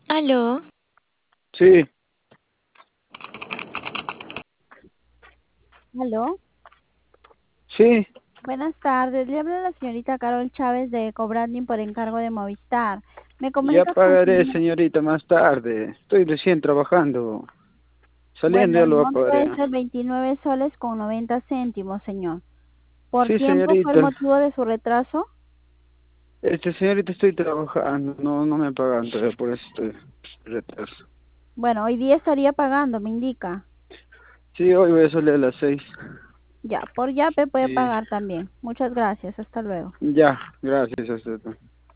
Aló, Sí, aló. sí, Buenas tardes. Le habla la señorita Carol Chávez de Cobranding por encargo de Movistar. Me ya comunico con pagaré, su... señorita, más tarde. Estoy recién trabajando. Saliendo Bueno, ya el lo monto pagaré. es de 29 soles con 90 céntimos, señor. ¿Por Sí, tiempo fue el señorita. motivo de su retraso? Señorita, estoy trabajando. No me pagan todavía, por eso estoy retraso. Bueno, hoy día estaría pagando, me indica. Sí, hoy voy a salir a las 6. Ya, por Yape puede Sí. pagar también. Muchas gracias. Hasta luego. Ya, gracias. Hasta luego.